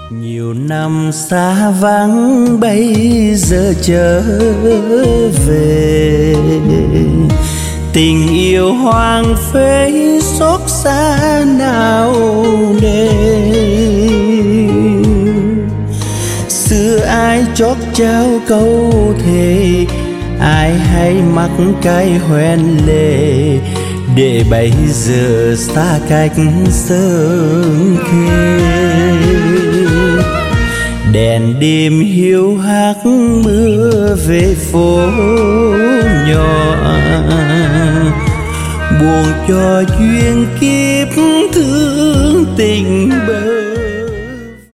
Nhiều năm xa vắng bây giờ trở về, tình yêu hoang phế xót xa nào nề. Xưa ai chót trao câu thề, ai hay mắc cái hoen lệ, để bây giờ xa cách sớm khê. Đèn đêm hiu hắt mưa về phố nhỏ, buồn cho duyên kiếp thương tình bờ.